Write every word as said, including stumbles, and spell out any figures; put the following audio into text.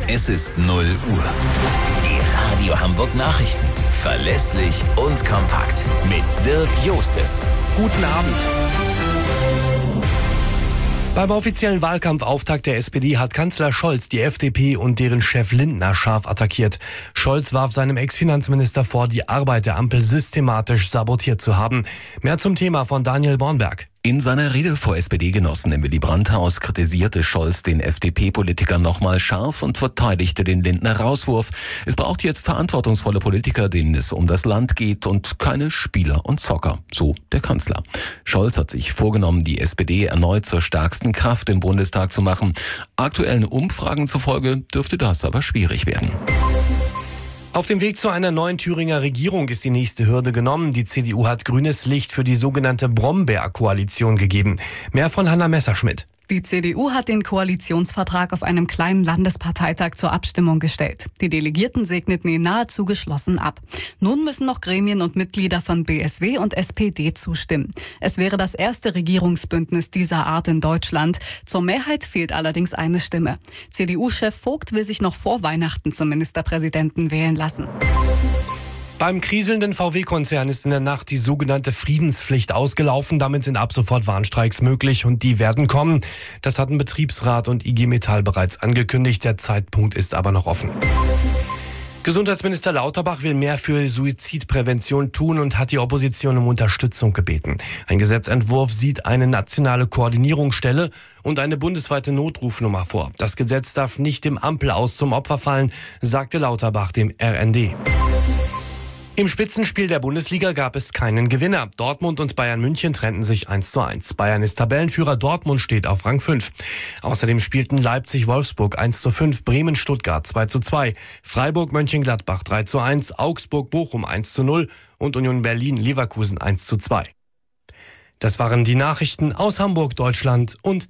Es ist null Uhr. Die Radio Hamburg Nachrichten. Verlässlich und kompakt. Mit Dirk Jostes. Guten Abend. Beim offiziellen Wahlkampfauftakt der S P D hat Kanzler Scholz die F D P und deren Chef Lindner scharf attackiert. Scholz warf seinem Ex-Finanzminister vor, die Arbeit der Ampel systematisch sabotiert zu haben. Mehr zum Thema von Daniel Bornberg. In seiner Rede vor S P D-Genossen im Willy-Brandt-Haus kritisierte Scholz den F D P-Politiker nochmal scharf und verteidigte den Lindner-Rauswurf. Es braucht jetzt verantwortungsvolle Politiker, denen es um das Land geht und keine Spieler und Zocker, so der Kanzler. Scholz hat sich vorgenommen, die S P D erneut zur stärksten Kraft im Bundestag zu machen. Aktuellen Umfragen zufolge dürfte das aber schwierig werden. Auf dem Weg zu einer neuen Thüringer Regierung ist die nächste Hürde genommen. Die C D U hat grünes Licht für die sogenannte Brombeer-Koalition gegeben. Mehr von Hanna Messerschmidt. Die C D U hat den Koalitionsvertrag auf einem kleinen Landesparteitag zur Abstimmung gestellt. Die Delegierten segneten ihn nahezu geschlossen ab. Nun müssen noch Gremien und Mitglieder von B S W und S P D zustimmen. Es wäre das erste Regierungsbündnis dieser Art in Deutschland. Zur Mehrheit fehlt allerdings eine Stimme. C D U-Chef Vogt will sich noch vor Weihnachten zum Ministerpräsidenten wählen lassen. Beim kriselnden V W-Konzern ist in der Nacht die sogenannte Friedenspflicht ausgelaufen. Damit sind ab sofort Warnstreiks möglich und die werden kommen. Das hatten Betriebsrat und I G Metall bereits angekündigt. Der Zeitpunkt ist aber noch offen. Gesundheitsminister Lauterbach will mehr für Suizidprävention tun und hat die Opposition um Unterstützung gebeten. Ein Gesetzentwurf sieht eine nationale Koordinierungsstelle und eine bundesweite Notrufnummer vor. Das Gesetz darf nicht dem Ampelaus zum Opfer fallen, sagte Lauterbach dem R N D. Im Spitzenspiel der Bundesliga gab es keinen Gewinner. Dortmund und Bayern München trennten sich eins zu eins. Bayern ist Tabellenführer, Dortmund steht auf Rang fünf. Außerdem spielten Leipzig-Wolfsburg eins zu fünf, Bremen-Stuttgart zwei zu zwei, Freiburg-Mönchengladbach drei zu eins, Augsburg-Bochum eins zu null und Union Berlin-Leverkusen eins zu zwei. Das waren die Nachrichten aus Hamburg, Deutschland und